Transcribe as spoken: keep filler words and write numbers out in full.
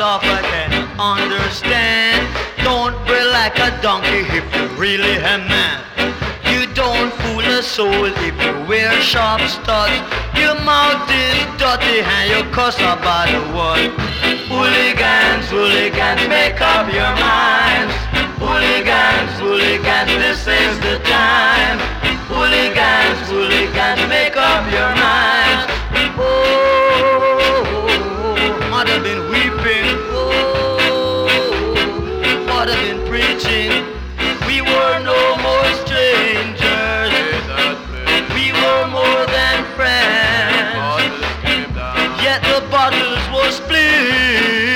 off, I can understand. Don't be like a donkey if you really a man. You don't fool a soul if you wear sharp studs. Your mouth is dirty and you cuss about the world. Hooligans, hooligans, make up your minds. Hooligans, hooligans, this is the time. Hooligans, hooligans, make up your minds. Oh, mother been weeping. Oh, father been preaching. We were no more strangers. We were more than friends. Yet the bottles were split.